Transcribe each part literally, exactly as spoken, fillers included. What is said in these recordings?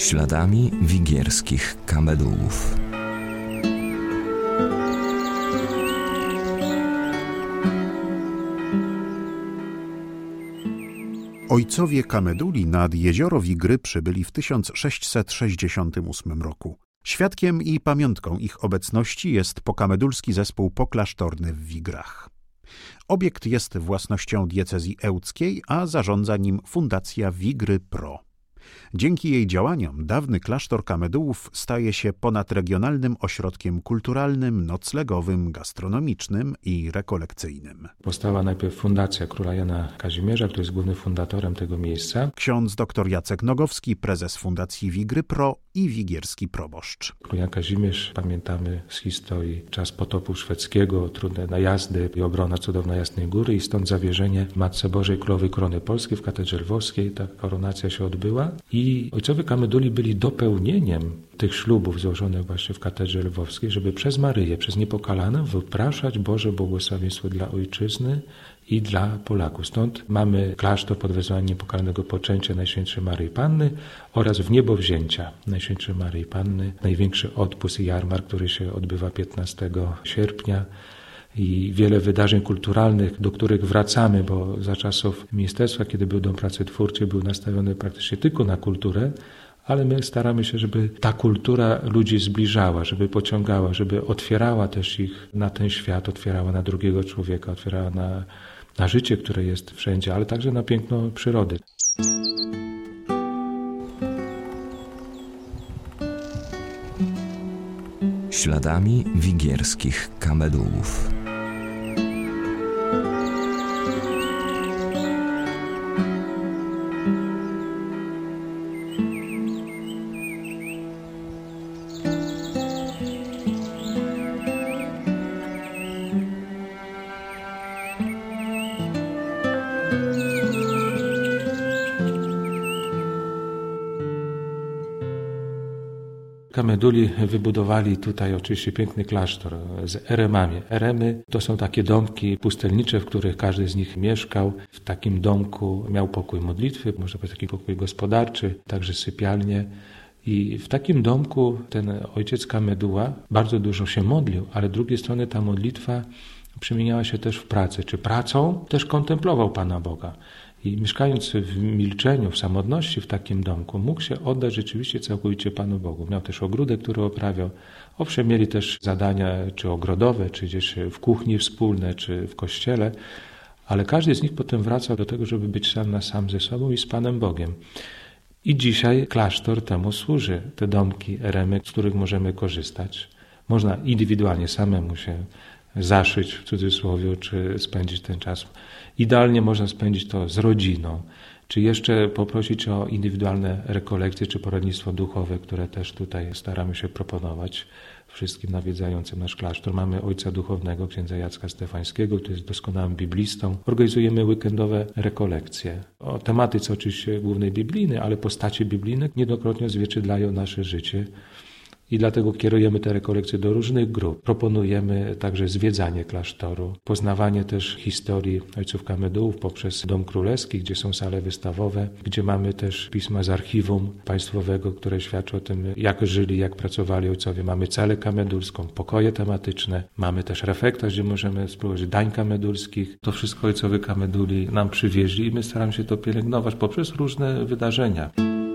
Śladami wigierskich kamedułów. Ojcowie Kameduli nad jezioro Wigry przybyli w tysiąc sześćset sześćdziesiątym ósmym roku. Świadkiem i pamiątką ich obecności jest pokamedulski zespół poklasztorny w Wigrach. Obiekt jest własnością diecezji ełckiej, a zarządza nim Fundacja Wigry Pro. Dzięki jej działaniom dawny klasztor kamedułów staje się ponadregionalnym ośrodkiem kulturalnym, noclegowym, gastronomicznym i rekolekcyjnym. Powstała najpierw Fundacja Króla Jana Kazimierza, który jest głównym fundatorem tego miejsca. Ksiądz dr Jacek Nogowski, prezes Fundacji Wigry Pro i wigierski proboszcz. Król Jan Kazimierz, pamiętamy z historii czas potopu szwedzkiego, trudne najazdy i obrona cudowna Jasnej Góry i stąd zawierzenie Matce Bożej Królowej Korony Polskiej w katedrze lwowskiej. Ta koronacja się odbyła i ojcowie Kameduli byli dopełnieniem tych ślubów złożonych właśnie w katedrze lwowskiej, żeby przez Maryję, przez Niepokalaną wypraszać Boże błogosławieństwo dla ojczyzny i dla Polaków. Stąd mamy klasztor pod wezwaniem Niepokalanego Poczęcia Najświętszej Maryi Panny oraz w niebowzięcia Najświętszej Maryi Panny. Największy odpust i jarmark, który się odbywa piętnastego sierpnia. I wiele wydarzeń kulturalnych, do których wracamy, bo za czasów ministerstwa, kiedy był Dom Pracy Twórczej, był nastawiony praktycznie tylko na kulturę, ale my staramy się, żeby ta kultura ludzi zbliżała, żeby pociągała, żeby otwierała też ich na ten świat, otwierała na drugiego człowieka, otwierała na, na życie, które jest wszędzie, ale także na piękno przyrody. Śladami wigierskich kamedułów. Kameduli wybudowali tutaj oczywiście piękny klasztor z eremami. Eremy to są takie domki pustelnicze, w których każdy z nich mieszkał. W takim domku miał pokój modlitwy, można powiedzieć taki pokój gospodarczy, także sypialnię. I w takim domku ten ojciec Kameduła bardzo dużo się modlił, ale z drugiej strony ta modlitwa przemieniała się też w pracę. Czy pracą też kontemplował Pana Boga. I mieszkając w milczeniu, w samotności w takim domku, mógł się oddać rzeczywiście całkowicie Panu Bogu. Miał też ogródek, który oprawiał. Owszem, mieli też zadania czy ogrodowe, czy gdzieś w kuchni wspólne, czy w kościele, ale każdy z nich potem wracał do tego, żeby być sam na sam ze sobą i z Panem Bogiem. I dzisiaj klasztor temu służy. Te domki, eremy, z których możemy korzystać. Można indywidualnie samemu się zaszyć w cudzysłowie, czy spędzić ten czas. Idealnie można spędzić to z rodziną, czy jeszcze poprosić o indywidualne rekolekcje, czy poradnictwo duchowe, które też tutaj staramy się proponować wszystkim nawiedzającym nasz klasztor. Mamy ojca duchownego, księdza Jacka Stefańskiego, który jest doskonałym biblistą. Organizujemy weekendowe rekolekcje. O tematyce oczywiście głównej biblijnej, ale postacie biblijne niejednokrotnie odzwierciedlają nasze życie. I dlatego kierujemy te rekolekcje do różnych grup. Proponujemy także zwiedzanie klasztoru, poznawanie też historii ojców Kamedułów poprzez Dom Królewski, gdzie są sale wystawowe, gdzie mamy też pisma z archiwum państwowego, które świadczą o tym, jak żyli, jak pracowali ojcowie. Mamy salę kamedulską, pokoje tematyczne, mamy też refektarz, gdzie możemy spróbować dań kamedulskich. To wszystko ojcowie Kameduli nam przywieźli i my staramy się to pielęgnować poprzez różne wydarzenia.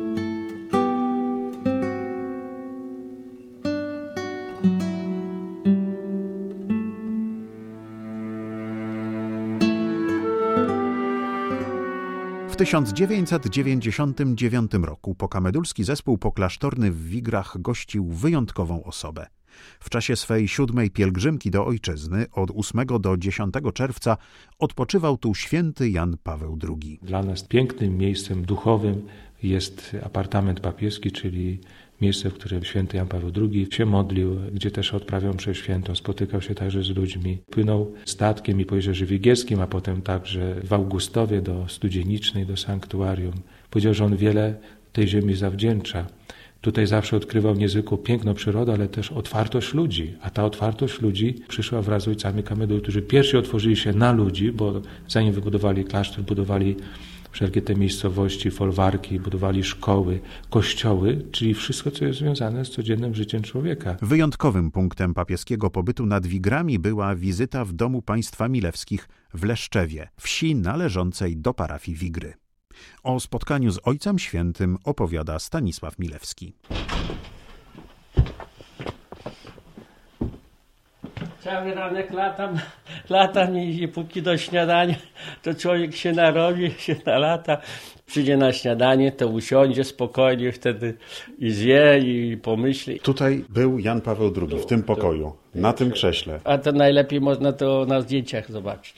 W tysiąc dziewięćset dziewięćdziesiątym dziewiątym roku pokamedulski zespół poklasztorny w Wigrach gościł wyjątkową osobę. W czasie swej siódmej pielgrzymki do ojczyzny od ósmego do dziesiątego czerwca odpoczywał tu święty Jan Paweł drugi. Dla nas pięknym miejscem duchowym jest apartament papieski, czyli miejsce, w którym święty Jan Paweł drugi się modlił, gdzie też odprawiał mszę świętą, spotykał się także z ludźmi. Płynął statkiem i po Jeziorze Wigierskim, a potem także w Augustowie do Studzienicznej, do sanktuarium. Powiedział, że on wiele tej ziemi zawdzięcza. Tutaj zawsze odkrywał niezwykłą piękną przyrodę, ale też otwartość ludzi. A ta otwartość ludzi przyszła wraz z ojcami Kameduli, którzy pierwsi otworzyli się na ludzi, bo zanim wybudowali klasztor, budowali wszelkie te miejscowości, folwarki, budowali szkoły, kościoły, czyli wszystko, co jest związane z codziennym życiem człowieka. Wyjątkowym punktem papieskiego pobytu nad Wigrami była wizyta w domu państwa milewskich w Leszczewie, wsi należącej do parafii Wigry. O spotkaniu z Ojcem Świętym opowiada Stanisław Milewski. Cały ranek latam, latam i, i póki do śniadania, to człowiek się narobi, się nalata. Przyjdzie na śniadanie, to usiądzie spokojnie wtedy i zje i pomyśli. Tutaj był Jan Paweł drugi w tym pokoju, na tym krześle. A to najlepiej można to na zdjęciach zobaczyć.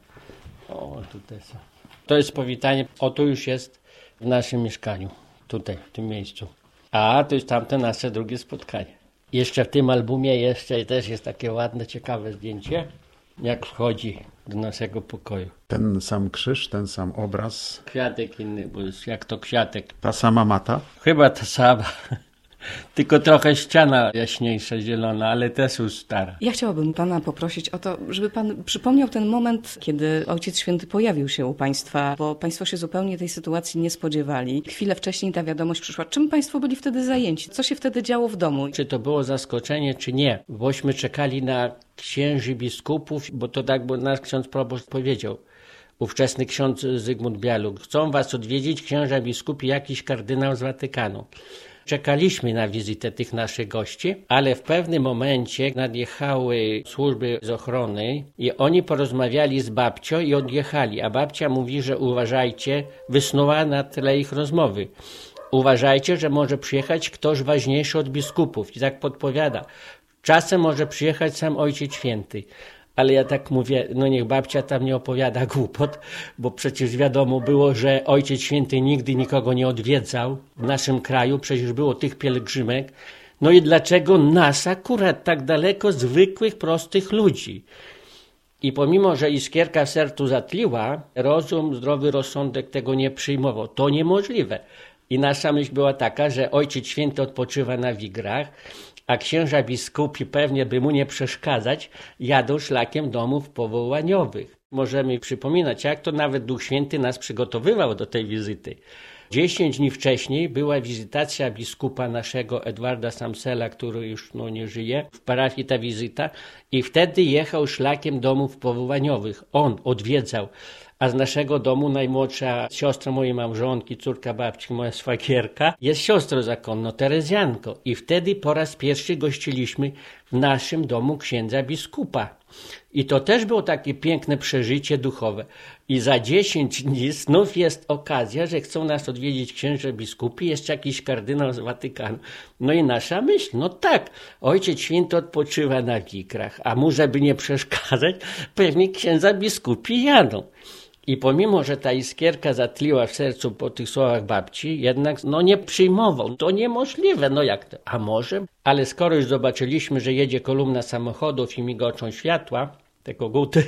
O, tutaj są. To jest powitanie, o tu już jest w naszym mieszkaniu, tutaj, w tym miejscu. A to jest tamte nasze drugie spotkanie. Jeszcze w tym albumie jeszcze też jest takie ładne, ciekawe zdjęcie, jak wchodzi do naszego pokoju. Ten sam krzyż, ten sam obraz. Kwiatek inny, bo jest jak to kwiatek. Ta sama mata? Chyba ta sama. Tylko trochę ściana jaśniejsza, zielona, ale też już stara. Ja chciałabym pana poprosić o to, żeby pan przypomniał ten moment, kiedy Ojciec Święty pojawił się u państwa, bo państwo się zupełnie tej sytuacji nie spodziewali. Chwilę wcześniej ta wiadomość przyszła. Czym państwo byli wtedy zajęci? Co się wtedy działo w domu? Czy to było zaskoczenie, czy nie? Bośmy czekali na księży biskupów, bo to tak, bo nasz ksiądz proboszcz powiedział. Ówczesny ksiądz Zygmunt Bialuk. Chcą was odwiedzić księża biskupi, jakiś kardynał z Watykanu. Czekaliśmy na wizytę tych naszych gości, ale w pewnym momencie nadjechały służby z ochrony i oni porozmawiali z babcią i odjechali, a babcia mówi, że uważajcie, wysnuła na tle ich rozmowy. Uważajcie, że może przyjechać ktoś ważniejszy od biskupów i tak podpowiada. Czasem może przyjechać sam Ojciec Święty. Ale ja tak mówię, no niech babcia tam nie opowiada głupot, bo przecież wiadomo było, że Ojciec Święty nigdy nikogo nie odwiedzał w naszym kraju, przecież było tych pielgrzymek. No i dlaczego nas akurat tak daleko zwykłych, prostych ludzi? I pomimo, że iskierka w sercu zatliła, rozum, zdrowy rozsądek tego nie przyjmował. To niemożliwe. I nasza myśl była taka, że Ojciec Święty odpoczywa na Wigrach, a księża biskupi pewnie, by mu nie przeszkadzać, jadą szlakiem domów powołaniowych. Możemy przypominać, jak to nawet Duch Święty nas przygotowywał do tej wizyty. Dziesięć dni wcześniej była wizytacja biskupa naszego Edwarda Samsela, który już no, nie żyje, w parafii ta wizyta i wtedy jechał szlakiem domów powołaniowych. On odwiedzał, a z naszego domu najmłodsza siostra mojej małżonki, córka babci, moja swagierka, jest siostrą zakonną, Terezjanką. I wtedy po raz pierwszy gościliśmy w naszym domu księdza biskupa. I to też było takie piękne przeżycie duchowe. I za dziesięć dni znów jest okazja, że chcą nas odwiedzić księże biskupi, jeszcze jakiś kardynał z Watykanu. No i nasza myśl, no tak, Ojciec Święty odpoczywa na Wigrach, a mu, żeby nie przeszkadzać, pewnie księdza biskupi jadą. I pomimo, że ta iskierka zatliła w sercu po tych słowach babci, jednak no nie przyjmował. To niemożliwe, no jak to? A może? Ale skoro już zobaczyliśmy, że jedzie kolumna samochodów i migoczą światła, te koguty,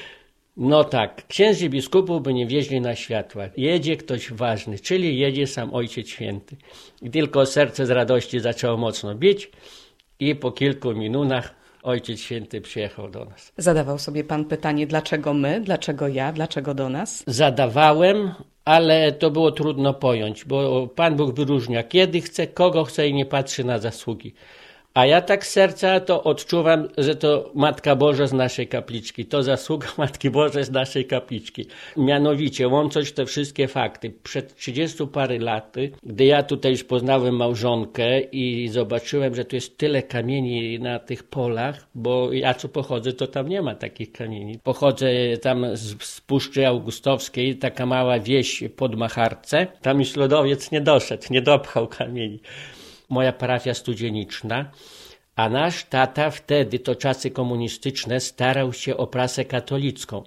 no tak, księży biskupów by nie wieźli na światła. Jedzie ktoś ważny, czyli jedzie sam Ojciec Święty. I tylko serce z radości zaczęło mocno bić i po kilku minutach Ojciec Święty przyjechał do nas. Zadawał sobie pan pytanie, dlaczego my, dlaczego ja, dlaczego do nas? Zadawałem, ale to było trudno pojąć, bo Pan Bóg wyróżnia, kiedy chce, kogo chce i nie patrzy na zasługi. A ja tak z serca to odczuwam, że to Matka Boża z naszej kapliczki. To zasługa Matki Bożej z naszej kapliczki. Mianowicie, łącząc te wszystkie fakty, przed trzydziestu parę laty, gdy ja tutaj już poznałem małżonkę i zobaczyłem, że tu jest tyle kamieni na tych polach, bo ja co pochodzę, to tam nie ma takich kamieni. Pochodzę tam z, z Puszczy Augustowskiej, taka mała wieś pod Macharce. Tam już lodowiec nie doszedł, nie dopchał kamieni. Moja parafia studzieniczna, a nasz tata wtedy, to czasy komunistyczne, starał się o prasę katolicką.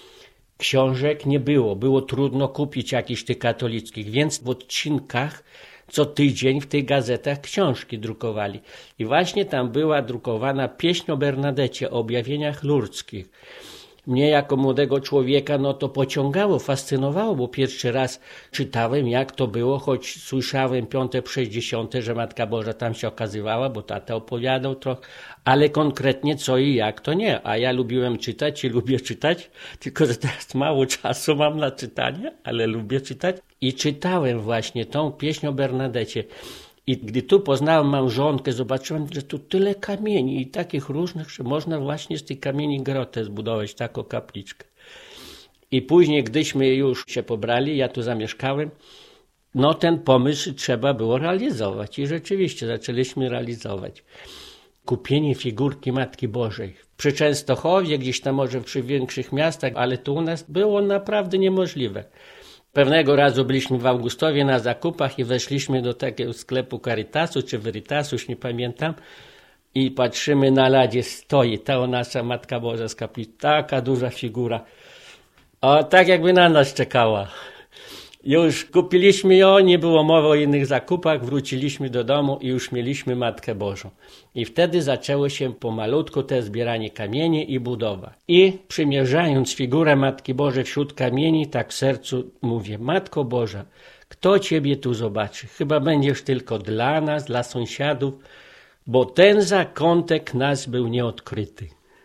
Książek nie było, było trudno kupić jakichś tych katolickich, więc w odcinkach co tydzień w tych gazetach książki drukowali. I właśnie tam była drukowana pieśń o Bernadecie, o objawieniach lurdzkich. Mnie jako młodego człowieka no to pociągało, fascynowało, bo pierwszy raz czytałem, jak to było, choć słyszałem piąte przez dziesiąte, że Matka Boża tam się okazywała, bo tata opowiadał trochę, ale konkretnie co i jak to nie. A ja lubiłem czytać i lubię czytać, tylko że teraz mało czasu mam na czytanie, ale lubię czytać. I czytałem właśnie tą pieśń o Bernadecie. I gdy tu poznałem małżonkę, zobaczyłem, że tu tyle kamieni i takich różnych, że można właśnie z tych kamieni grotę zbudować, taką kapliczkę. I później, gdyśmy już się pobrali, ja tu zamieszkałem, no ten pomysł trzeba było realizować. I rzeczywiście zaczęliśmy realizować. Kupienie figurki Matki Bożej. Przy Częstochowie, gdzieś tam może przy większych miastach, ale tu u nas było naprawdę niemożliwe. Pewnego razu byliśmy w Augustowie na zakupach i weszliśmy do takiego sklepu Caritasu czy Veritasu, już nie pamiętam, i patrzymy, na ladzie stoi ta nasza Matka Boża z kaplicy, taka duża figura, a tak jakby na nas czekała. Już kupiliśmy ją, nie było mowy o innych zakupach, wróciliśmy do domu i już mieliśmy Matkę Bożą. I wtedy zaczęło się pomalutku te zbieranie kamieni i budowa. I przymierzając figurę Matki Bożej wśród kamieni, tak w sercu mówię, Matko Boża, kto Ciebie tu zobaczy? Chyba będziesz tylko dla nas, dla sąsiadów, bo ten zakątek nas był nieodkryty.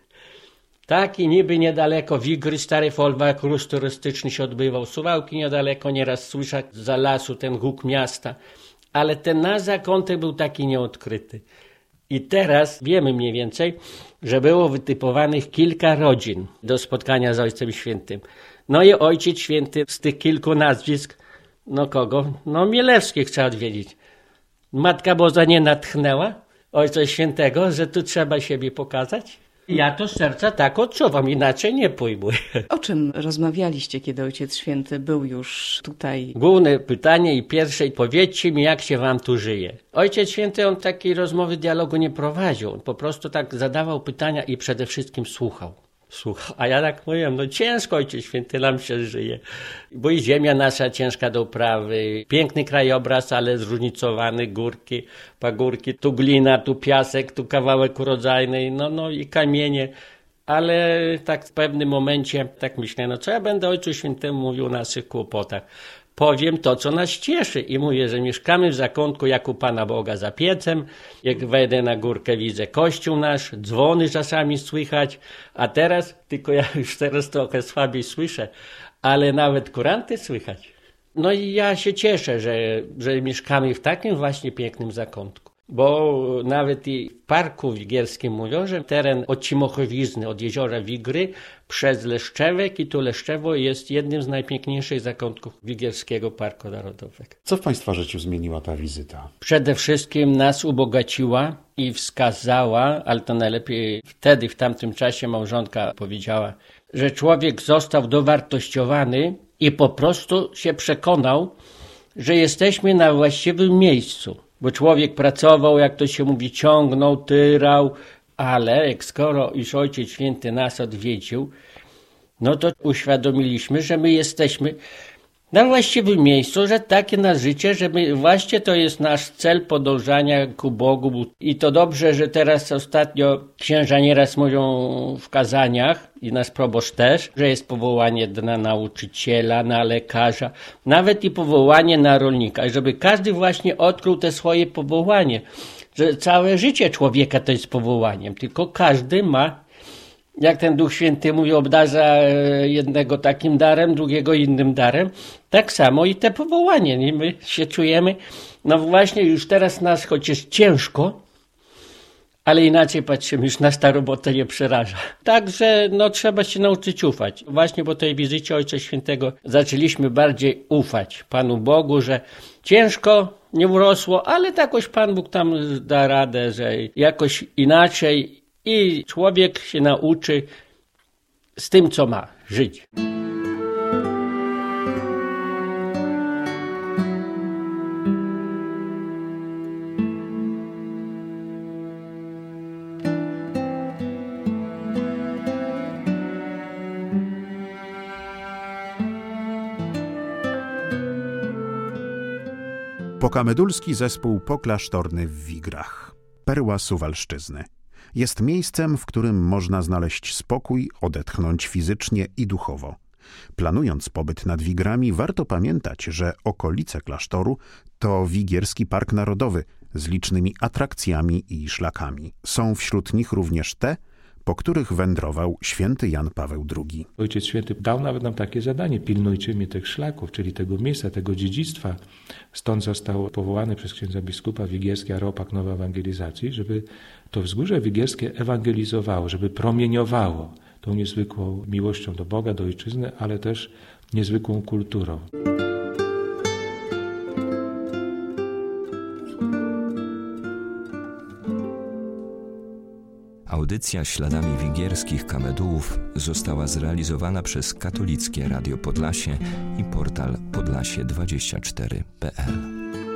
Taki niby niedaleko Wigry, stary folwark ruch turystyczny się odbywał, Suwałki niedaleko, nieraz słyszać za lasu ten huk miasta, ale ten nasz zakątek był taki nieodkryty. I teraz wiemy mniej więcej, że było wytypowanych kilka rodzin do spotkania z Ojcem Świętym. No i Ojciec Święty z tych kilku nazwisk, no kogo? No Milewskich trzeba odwiedzić. Matka Boża nie natchnęła Ojca Świętego, że tu trzeba siebie pokazać? Ja to z serca tak odczuwam, inaczej nie pojmuję. O czym rozmawialiście, kiedy Ojciec Święty był już tutaj? Główne pytanie i pierwsze, powiedzcie mi, jak się wam tu żyje. Ojciec Święty, on takiej rozmowy, dialogu nie prowadził. On po prostu tak zadawał pytania i przede wszystkim słuchał. Słuchał. A ja tak mówiłem, no ciężko, Ojciec Święty, nam się żyje. Bo i ziemia nasza ciężka do uprawy. Piękny krajobraz, ale zróżnicowany, górki, pagórki. Tu glina, tu piasek, tu kawałek urodzajny, no, no i kamienie. Ale tak w pewnym momencie tak myślę, no co ja będę Ojcu Świętemu mówił o naszych kłopotach. Powiem to, co nas cieszy i mówię, że mieszkamy w zakątku jak u Pana Boga za piecem. Jak wejdę na górkę, widzę kościół nasz, dzwony czasami słychać, a teraz, tylko ja już teraz trochę słabiej słyszę, ale nawet kuranty słychać. No i ja się cieszę, że, że mieszkamy w takim właśnie pięknym zakątku. Bo nawet i w Parku Wigierskim mówią, że teren od Cimochowizny, od jeziora Wigry przez Leszczewek i tu Leszczewo jest jednym z najpiękniejszych zakątków Wigierskiego Parku Narodowego. Co w Państwa życiu zmieniła ta wizyta? Przede wszystkim nas ubogaciła i wskazała, ale to najlepiej wtedy, w tamtym czasie małżonka powiedziała, że człowiek został dowartościowany i po prostu się przekonał, że jesteśmy na właściwym miejscu. Bo człowiek pracował, jak to się mówi, ciągnął, tyrał, ale jak skoro już Ojciec Święty nas odwiedził, no to uświadomiliśmy, że my jesteśmy na właściwym miejscu, że takie nasze życie, że my właśnie to jest nasz cel podążania ku Bogu. I to dobrze, że teraz ostatnio księża nieraz mówią w kazaniach i nasz proboszcz też, że jest powołanie na nauczyciela, na lekarza, nawet i powołanie na rolnika, żeby każdy właśnie odkrył te swoje powołanie, że całe życie człowieka to jest powołaniem, tylko każdy ma, jak ten Duch Święty mówi, obdarza jednego takim darem, drugiego innym darem, tak samo i te powołanie. I my się czujemy, no właśnie już teraz nas, choć jest ciężko, ale inaczej patrzymy, już nas ta robota nie przeraża. Także no trzeba się nauczyć ufać. Właśnie po tej wizycie Ojca Świętego zaczęliśmy bardziej ufać Panu Bogu, że ciężko nie urosło, ale jakoś Pan Bóg tam da radę, że jakoś inaczej i człowiek się nauczy z tym, co ma, żyć. Pokamedulski zespół poklasztorny w Wigrach. Perła Suwalszczyzny. Jest miejscem, w którym można znaleźć spokój, odetchnąć fizycznie i duchowo. Planując pobyt nad Wigrami, warto pamiętać, że okolice klasztoru to Wigierski Park Narodowy z licznymi atrakcjami i szlakami. Są wśród nich również te, po których wędrował święty Jan Paweł drugi. Ojciec Święty dał nawet nam takie zadanie: pilnujcie mi tych szlaków, czyli tego miejsca, tego dziedzictwa. Stąd został powołany przez księdza biskupa wigierski areopag Nowej Ewangelizacji, żeby to wzgórze wigierskie ewangelizowało, żeby promieniowało tą niezwykłą miłością do Boga, do ojczyzny, ale też niezwykłą kulturą. Audycja Śladami Wigierskich Kamedułów została zrealizowana przez Katolickie Radio Podlasie i portal podlasie dwadzieścia cztery kropka p l.